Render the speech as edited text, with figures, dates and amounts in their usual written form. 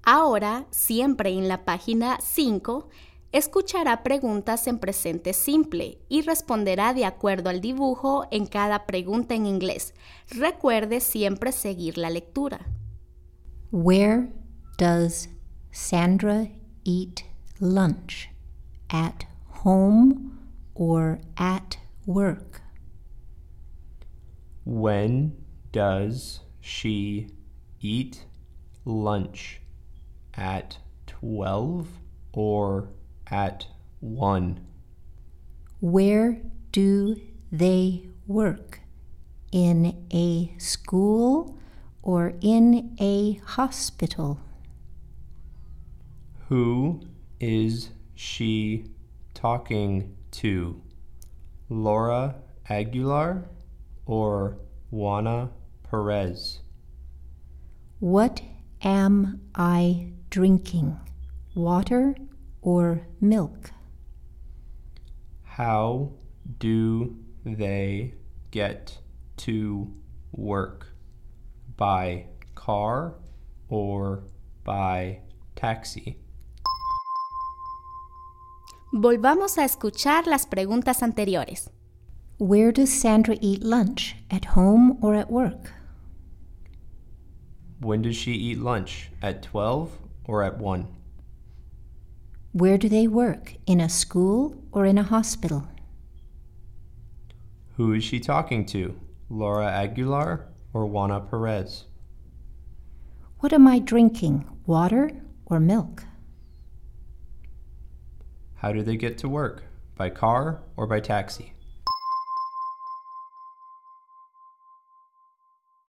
Ahora, siempre en la página 5, escuchará preguntas en presente simple y responderá de acuerdo al dibujo en cada pregunta en inglés. Recuerde siempre seguir la lectura. Where does Sandra eat lunch? At home or at work? When does she eat lunch? At 12 or at 1? Where do they work? In a school or in a hospital? Who is she talking to? Laura Aguilar or Juana Perez? What am I drinking? Water or milk? How do they get to work? By car or by taxi? Volvamos a escuchar las preguntas anteriores. Where does Sandra eat lunch? At home or at work? When does she eat lunch? At 12 or at 1? Where do they work? In a school or in a hospital? Who is she talking to? Laura Aguilar or Juana Perez? What am I drinking? Water or milk? How do they get to work? By car or by taxi?